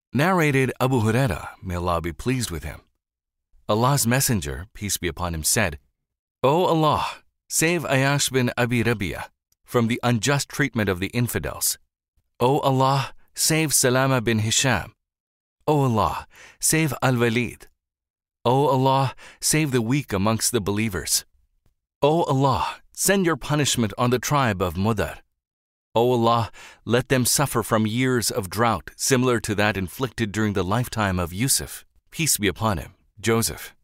Narrated Abu Huraira, may Allah be pleased with him. Allah's Messenger, peace be upon him, said, O Allah, save Ayash bin Abi Rabi'a from the unjust treatment of the infidels. O Allah, save Salama bin Hisham. O Allah, save Al-Walid. O Allah, save the weak amongst the believers. O Allah, send your punishment on the tribe of Mudar. O Allah, let them suffer from years of drought similar to that inflicted during the lifetime of Yusuf, peace be upon him, Joseph.